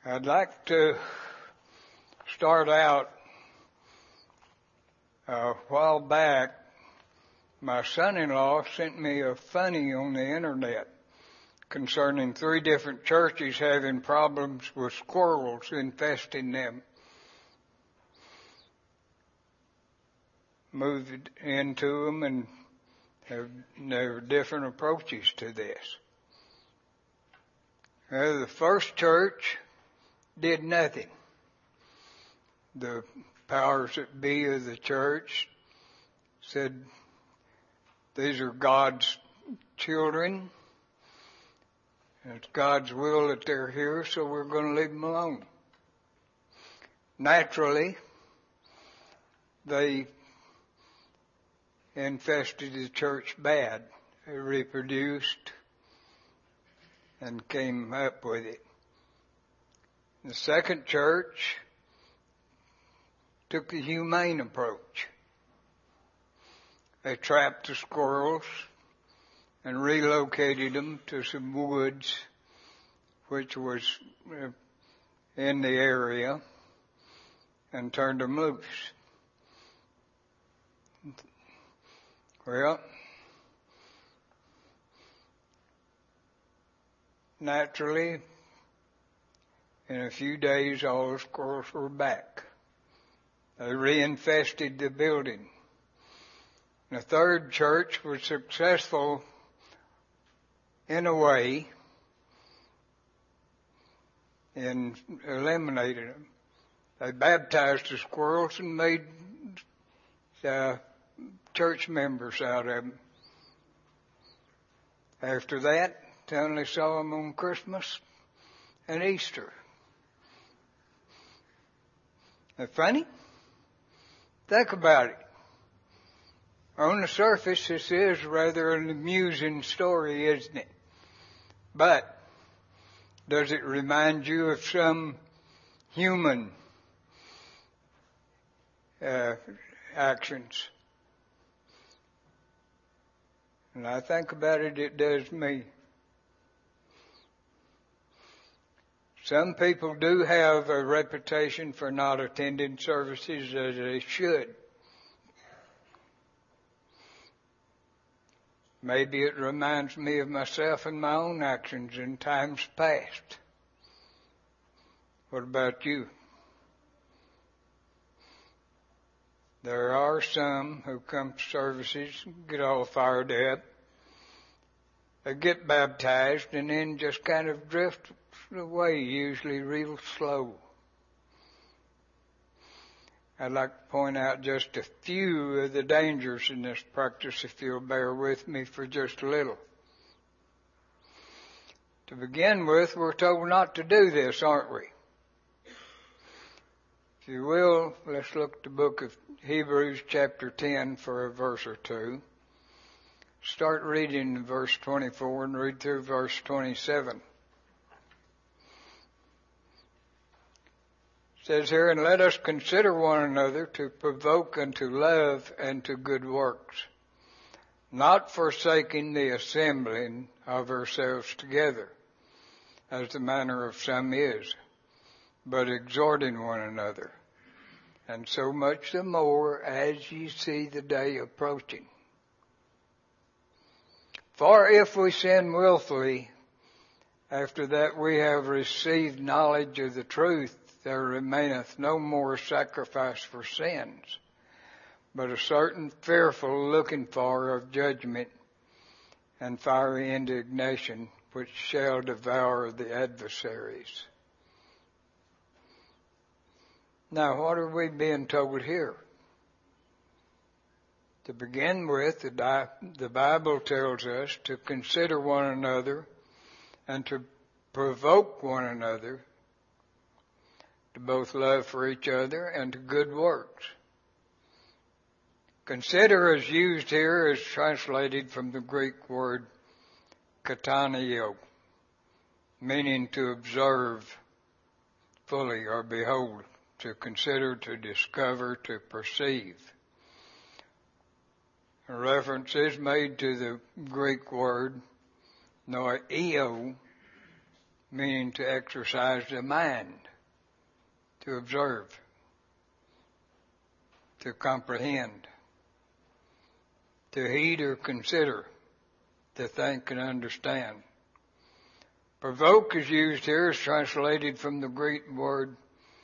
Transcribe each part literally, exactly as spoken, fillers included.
I'd like to start out a while back. My son-in-law sent me a funny on the internet concerning three different churches having problems with squirrels infesting them. Moved into them and have, there are different approaches to this. Uh, the first church did nothing. The powers that be of the church said, these are God's children. It's God's will that they're here, so we're going to leave them alone. Naturally, they infested the church bad. They reproduced and came up with it. The second church took the humane approach. They trapped the squirrels and relocated them to some woods which was in the area and turned them loose. Well, naturally, in a few days, all the squirrels were back. They reinfested the building. The third church was successful in a way in eliminating them. They baptized the squirrels and made uh, church members out of them. After that, they only saw them on Christmas and Easter. Isn't that funny? Think about it. On the surface, this is rather an amusing story, isn't it? But does it remind you of some human uh, actions? And I think about it, it does me. Some people do have a reputation for not attending services as they should. Maybe it reminds me of myself and my own actions in times past. What about you? There are some who come to services, get all fired up, they get baptized, and then just kind of drift away, usually real slow. I'd like to point out just a few of the dangers in this practice, if you'll bear with me for just a little. To begin with, we're told not to do this, aren't we? If you will, let's look at the book of Hebrews chapter ten for a verse or two. Start reading in verse twenty-four and read through verse twenty-seven. It says here, and let us consider one another to provoke unto love and to good works, not forsaking the assembling of ourselves together, as the manner of some is, but exhorting one another, and so much the more as ye see the day approaching. For if we sin willfully, after that we have received knowledge of the truth, there remaineth no more sacrifice for sins, but a certain fearful looking for of judgment and fiery indignation, which shall devour the adversaries. Now, what are we being told here? To begin with, the Bible tells us to consider one another and to provoke one another to both love for each other and to good works. Consider is used here is translated from the Greek word katanio, meaning to observe fully or behold, to consider, to discover, to perceive. A reference is made to the Greek word noio, meaning to exercise the mind, to observe, to comprehend, to heed or consider, to think and understand. Provoke is used here, is translated from the Greek word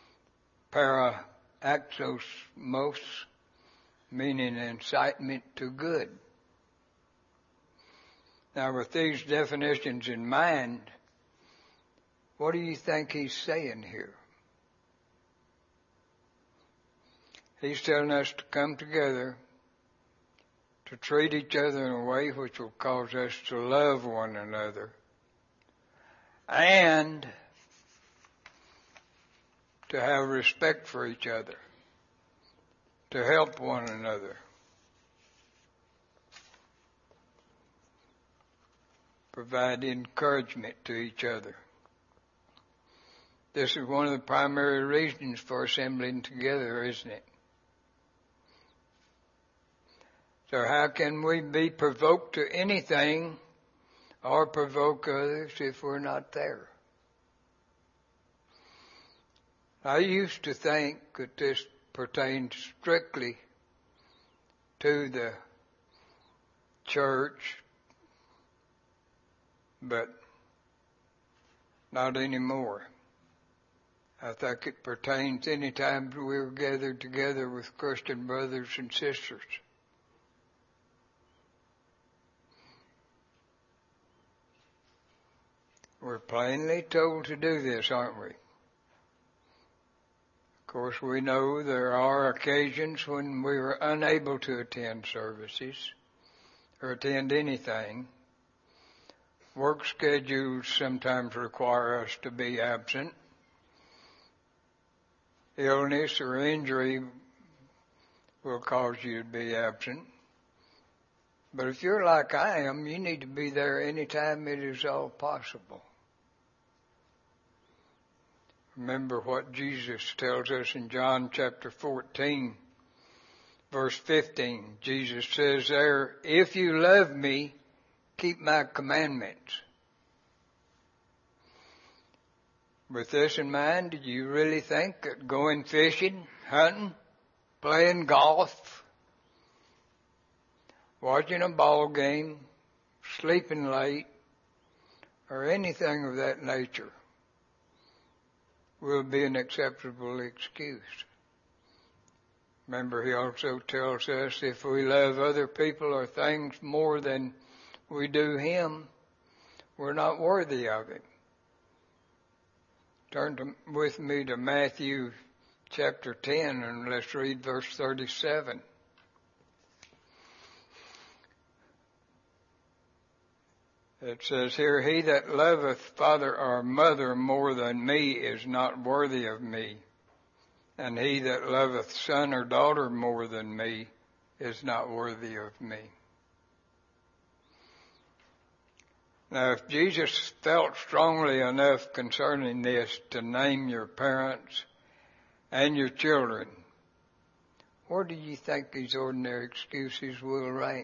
paraxosmos, meaning incitement to good. Now, with these definitions in mind, what do you think he's saying here? He's telling us to come together, to treat each other in a way which will cause us to love one another, and to have respect for each other, to help one another, provide encouragement to each other. This is one of the primary reasons for assembling together, isn't it? So how can we be provoked to anything or provoke others if we're not there? I used to think that this pertained strictly to the church, but not anymore. I think it pertains any time we're gathered together with Christian brothers and sisters. We're plainly told to do this, aren't we? Of course, we know there are occasions when we are unable to attend services or attend anything. Work schedules sometimes require us to be absent. Illness or injury will cause you to be absent. But if you're like I am, you need to be there anytime it is all possible. Remember what Jesus tells us in John chapter fourteen, verse fifteen. Jesus says there, if you love me, keep my commandments. With this in mind, do you really think that going fishing, hunting, playing golf, watching a ball game, sleeping late, or anything of that nature will be an acceptable excuse? Remember, he also tells us if we love other people or things more than we do him, we're not worthy of him. Turn to, with me to Matthew chapter ten and let's read verse thirty-seven. It says here, he that loveth father or mother more than me is not worthy of me, and he that loveth son or daughter more than me is not worthy of me. Now, if Jesus felt strongly enough concerning this to name your parents and your children, where do you think these ordinary excuses will rank?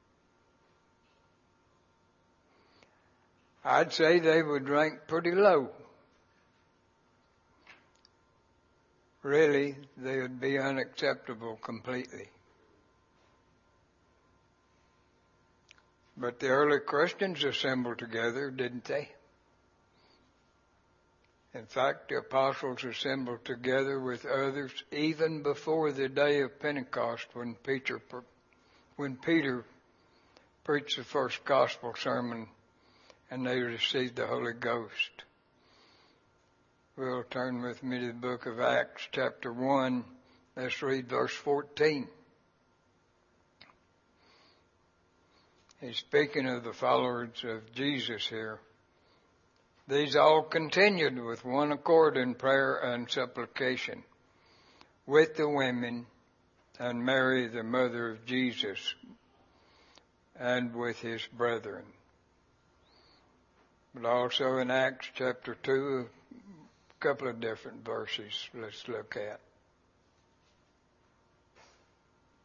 I'd say they would rank pretty low. Really, they would be unacceptable completely. But the early Christians assembled together, didn't they? In fact, the apostles assembled together with others even before the day of Pentecost when Peter, when Peter preached the first gospel sermon and they received the Holy Ghost. We'll turn with me to the book of Acts chapter one. Let's read verse fourteen. He's speaking of the followers of Jesus here. These all continued with one accord in prayer and supplication with the women and Mary, the mother of Jesus, and with his brethren. But also in Acts chapter two, a couple of different verses let's look at.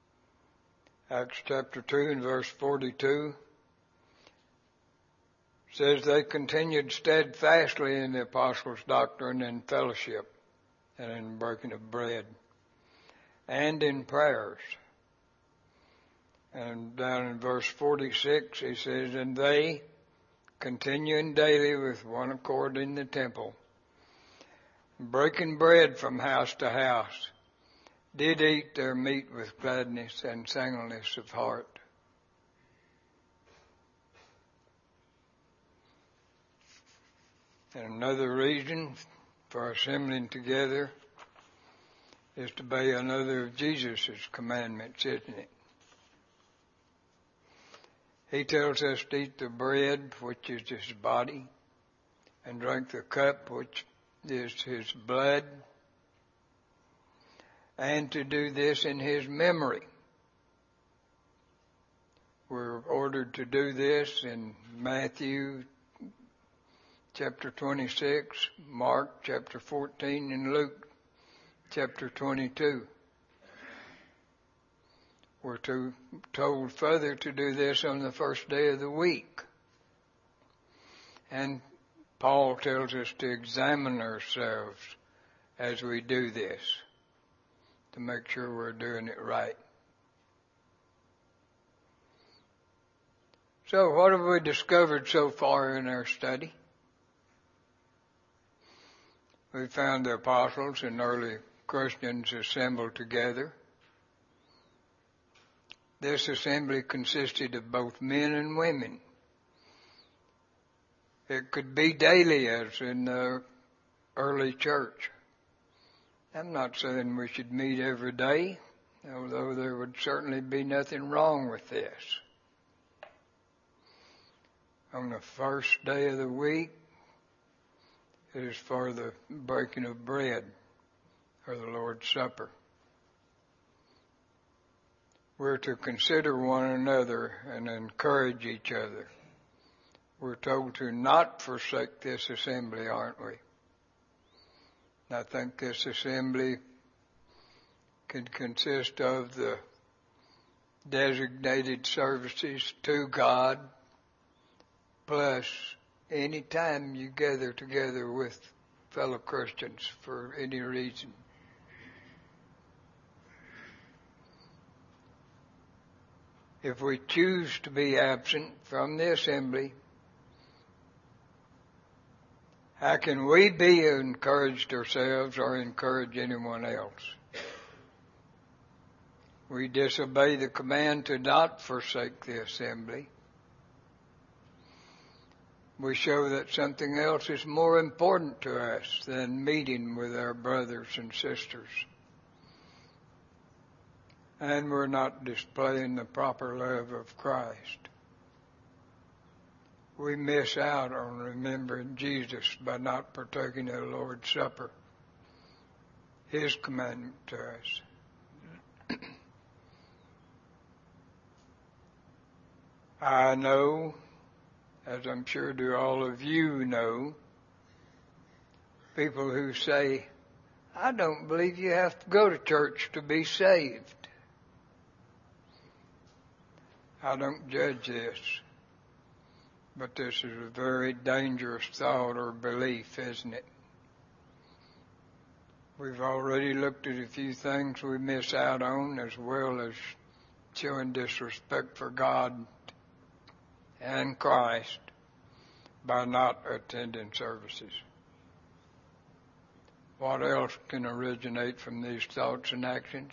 Acts chapter two and verse forty-two says they continued steadfastly in the apostles' doctrine and fellowship, and in breaking of bread, and in prayers. And down in verse forty-six, he says, and they, continuing daily with one accord in the temple, breaking bread from house to house, did eat their meat with gladness and singleness of heart. And another reason for assembling together is to obey another of Jesus' commandments, isn't it? He tells us to eat the bread, which is his body, and drink the cup, which is his blood, and to do this in his memory. We're ordered to do this in Matthew chapter twenty-six, Mark chapter fourteen, and Luke chapter twenty-two. We're to, told further to do this on the first day of the week. And Paul tells us to examine ourselves as we do this, to make sure we're doing it right. So what have we discovered so far in our study? We found the apostles and early Christians assembled together. This assembly consisted of both men and women. It could be daily as in the early church. I'm not saying we should meet every day, although there would certainly be nothing wrong with this. On the first day of the week, it is for the breaking of bread, or the Lord's Supper. We're to consider one another and encourage each other. We're told to not forsake this assembly, aren't we? I think this assembly can consist of the designated services to God, plus any time you gather together with fellow Christians for any reason. If we choose to be absent from the assembly, how can we be encouraged ourselves or encourage anyone else? We disobey the command to not forsake the assembly. We show that something else is more important to us than meeting with our brothers and sisters. And we're not displaying the proper love of Christ. We miss out on remembering Jesus by not partaking of the Lord's Supper, his commandment to us. I know, as I'm sure do all of you know, people who say, I don't believe you have to go to church to be saved. I don't judge this, but this is a very dangerous thought or belief, isn't it? We've already looked at a few things we miss out on, as well as showing disrespect for God and Christ by not attending services. What else can originate from these thoughts and actions?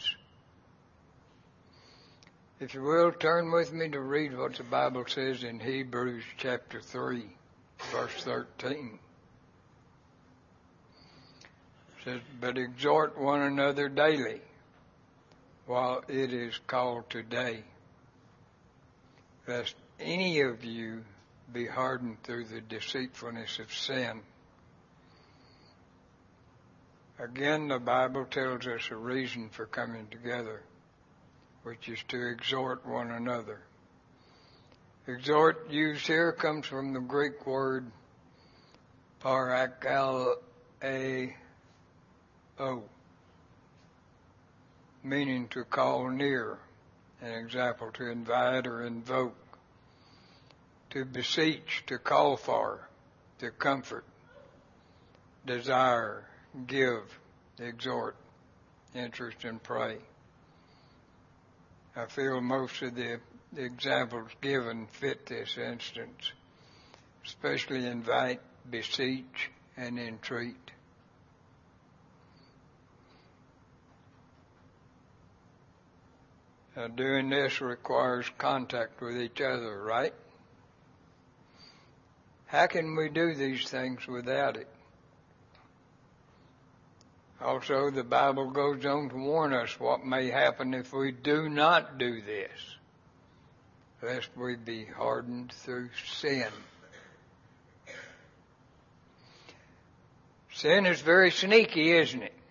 If you will, turn with me to read what the Bible says in Hebrews chapter three, verse thirteen. It says, but exhort one another daily, while it is called today, lest any of you be hardened through the deceitfulness of sin. Again, the Bible tells us a reason for coming together, which is to exhort one another. Exhort used here comes from the Greek word parakaleo, meaning to call near. An example, to invite or invoke. to beseech, to call for, to comfort, desire, give, exhort, interest, and pray. I feel most of the, the examples given fit this instance, especially invite, beseech, and entreat. Now, doing this requires contact with each other, right? How can we do these things without it? Also, the Bible goes on to warn us what may happen if we do not do this, lest we be hardened through sin. Sin is very sneaky, isn't it?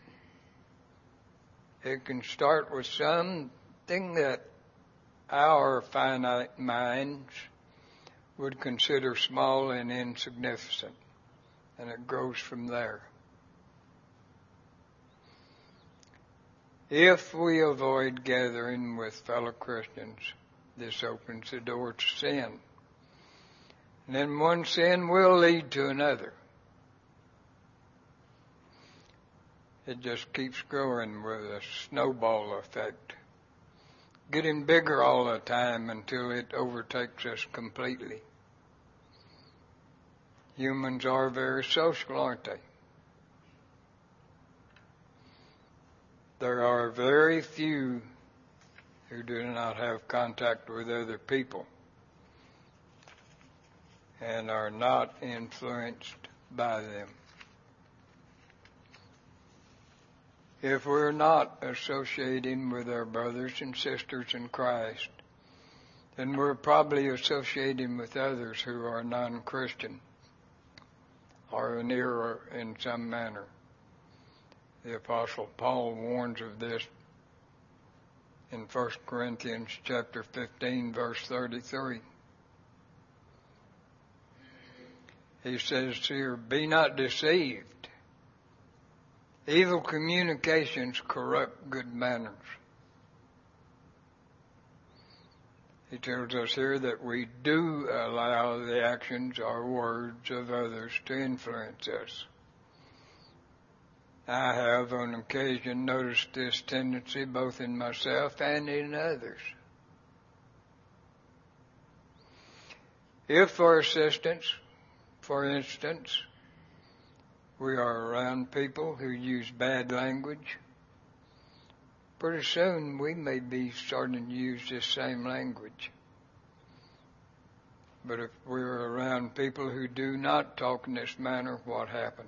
It can start with something that our finite minds would consider small and insignificant, and it grows from there. If we avoid gathering with fellow Christians, this opens the door to sin. And then one sin will lead to another. It just keeps growing with a snowball effect, getting bigger all the time until it overtakes us completely. Humans are very social, aren't they? There are very few who do not have contact with other people and are not influenced by them. If we're not associating with our brothers and sisters in Christ, then we're probably associating with others who are non-Christian or in error in some manner. The Apostle Paul warns of this in First Corinthians chapter fifteen, verse thirty-three. He says here, "Be not deceived. Evil communications corrupt good manners." He tells us here that we do allow the actions or words of others to influence us. I have on occasion noticed this tendency both in myself and in others. If, for assistance, for instance, we are around people who use bad language, pretty soon we may be starting to use this same language. But if we're around people who do not talk in this manner, what happens?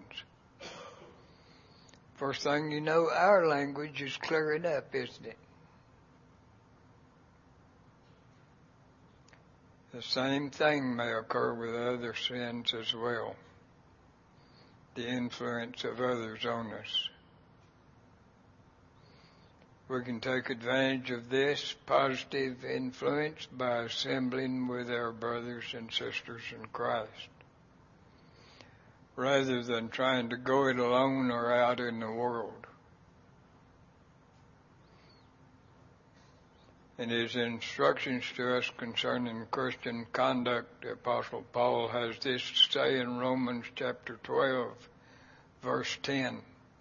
First thing you know, our language is clearing up, isn't it? The same thing may occur with other sins as well. The influence of others on us. We can take advantage of this positive influence by assembling with our brothers and sisters in Christ, rather than trying to go it alone or out in the world. In his instructions to us concerning Christian conduct, the Apostle Paul has this to say in Romans chapter twelve, verse ten.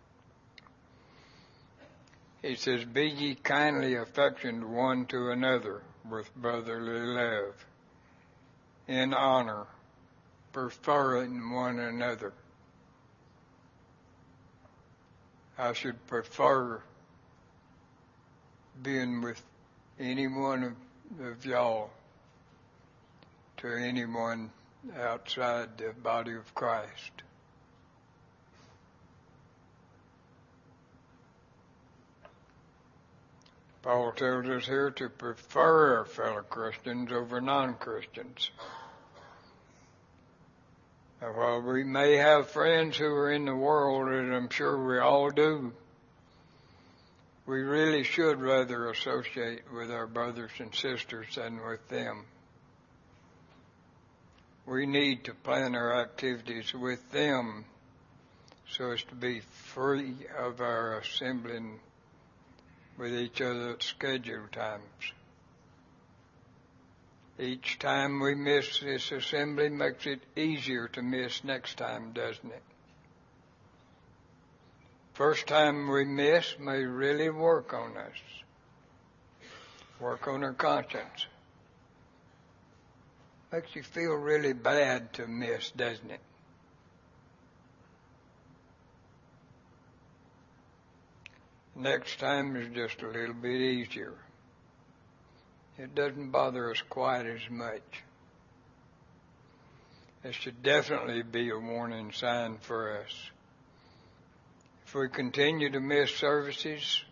He says, "Be ye kindly affectioned one to another with brotherly love, in honor, preferring one another." I should prefer being with any one of, of y'all to anyone outside the body of Christ. Paul tells us here to prefer our fellow Christians over non-Christians. Now, while we may have friends who are in the world, and I'm sure we all do, we really should rather associate with our brothers and sisters than with them. We need to plan our activities with them so as to be free of our assembling with each other at scheduled times. Each time we miss this assembly makes it easier to miss next time, doesn't it? First time we miss may really work on us, work on our conscience. Makes you feel really bad to miss, doesn't it? Next time is just a little bit easier. It doesn't bother us quite as much. It should definitely be a warning sign for us. If we continue to miss services,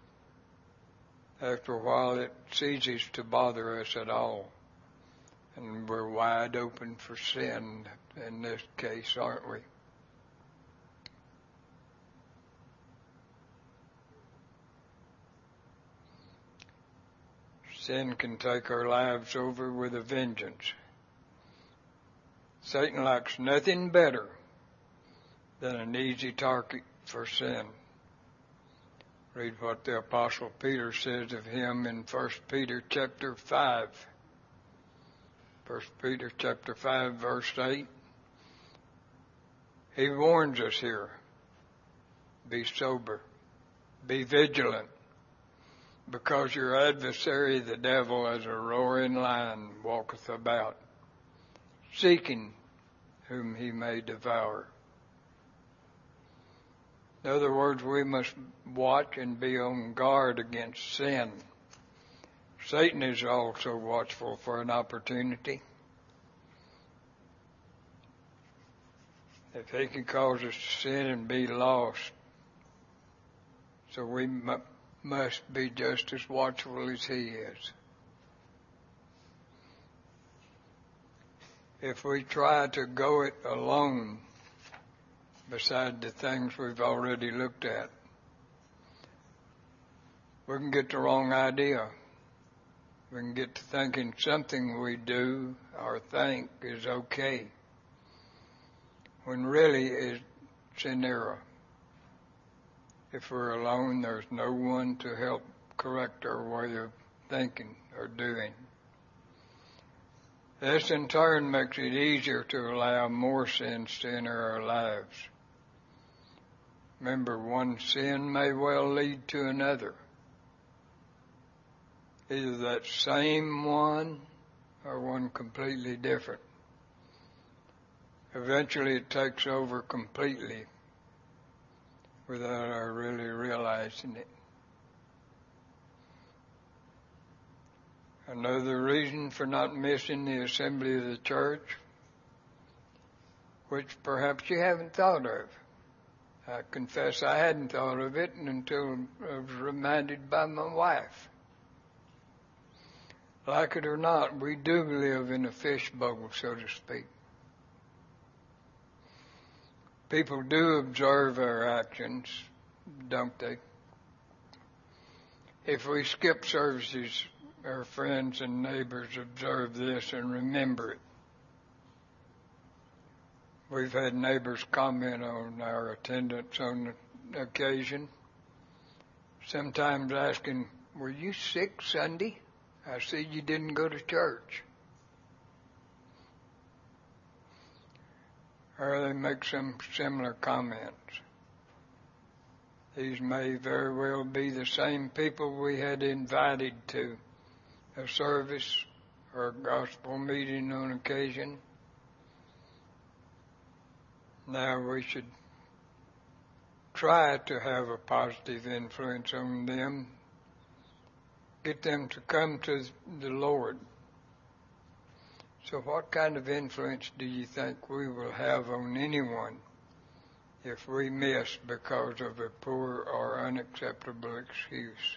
after a while it ceases to bother us at all. And we're wide open for sin in this case, aren't we? Sin can take our lives over with a vengeance. Satan likes nothing better than an easy target for sin. Read what the Apostle Peter says of him in First Peter chapter five. First Peter chapter five, verse eight. He warns us here. Be sober. Be vigilant. Because your adversary, the devil, as a roaring lion, walketh about, seeking whom he may devour. In other words, we must watch and be on guard against sin. Satan is also watchful for an opportunity. If he can cause us to sin and be lost, so we mu- must be just as watchful as he is. If we try to go it alone, beside the things we've already looked at, we can get the wrong idea. We can get to thinking something we do or think is okay, when really it's an error. If we're alone, there's no one to help correct our way of thinking or doing. This in turn makes it easier to allow more sins to enter our lives. Remember, one sin may well lead to another. Either that same one or one completely different. Eventually it takes over completely without our really realizing it. Another reason for not missing the assembly of the church, which perhaps you haven't thought of. I confess I hadn't thought of it until I was reminded by my wife. Like it or not, we do live in a fishbowl, so to speak. People do observe our actions, don't they? If we skip services, our friends and neighbors observe this and remember it. We've had neighbors comment on our attendance on the occasion, sometimes asking, "Were you sick Sunday? I see you didn't go to church." Or they make some similar comments. These may very well be the same people we had invited to a service or a gospel meeting on occasion. Now we should try to have a positive influence on them, get them to come to the Lord. So what kind of influence do you think we will have on anyone if we miss because of a poor or unacceptable excuse?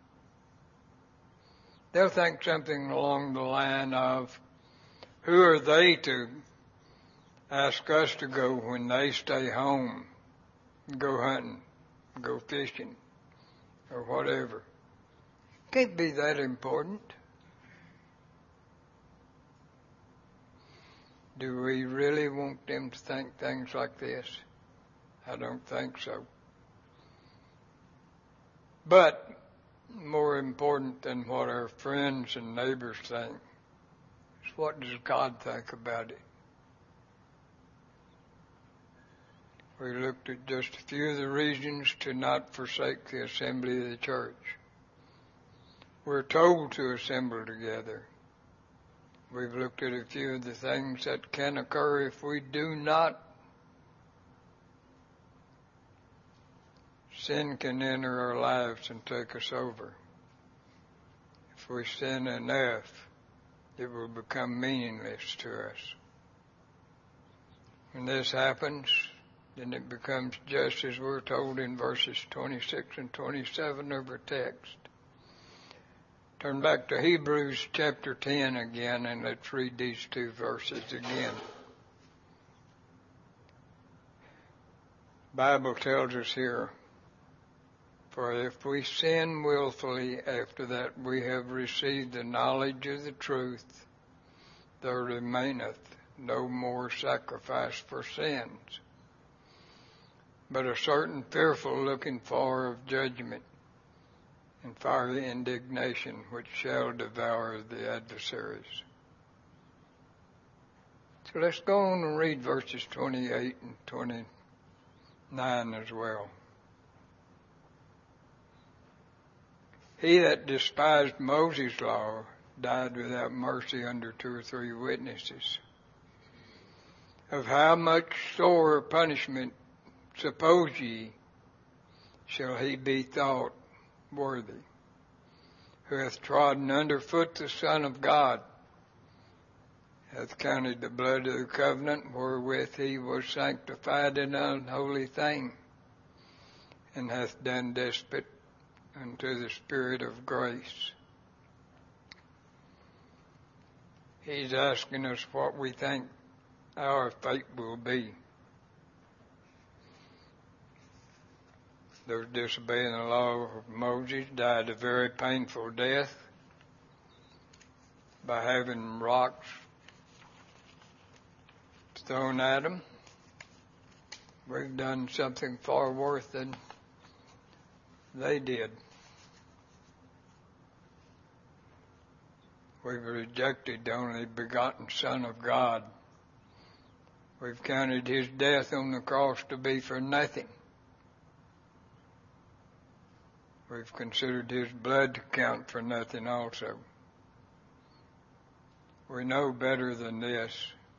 They'll think something along the line of, who are they to ask us to go when they stay home, go hunting, go fishing, or whatever? Can't be that important. Do we really want them to think things like this? I don't think so. But more important than what our friends and neighbors think what does God think about it? We looked at just a few of the reasons to not forsake the assembly of the church. We're told to assemble together. We've looked at a few of the things that can occur if we do not. Sin can enter our lives and take us over. If we sin enough, it will become meaningless to us. When this happens, then it becomes just as we're told in verses twenty-six and twenty-seven of our text. Turn back to Hebrews chapter ten again, and let's read these two verses again. The Bible tells us here, for if we sin willfully after that we have received the knowledge of the truth, there remaineth no more sacrifice for sins, but a certain fearful looking for of judgment and fiery indignation which shall devour the adversaries. So let's go on and read verses twenty-eight and twenty-nine as well. He that despised Moses' law died without mercy under two or three witnesses. Of how much sorer punishment, suppose ye, shall he be thought worthy, who hath trodden under foot the Son of God, hath counted the blood of the covenant wherewith he was sanctified an unholy thing, and hath done despite unto the Spirit of grace. He's asking us what we think our fate will be. Those disobeying the law of Moses died a very painful death by having rocks thrown at them. We've done something far worse than they did. We've rejected the only begotten Son of God. We've counted his death on the cross to be for nothing. We've considered his blood to count for nothing also. We know better than this.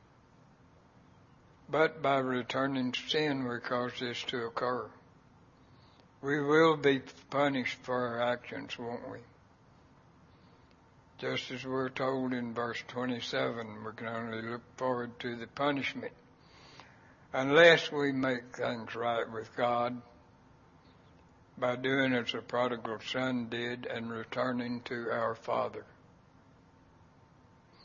But by returning to sin, we cause this to occur. We will be punished for our actions, won't we? Just as we're told in verse twenty-seven, we can only look forward to the punishment unless we make things right with God by doing as the prodigal son did and returning to our Father.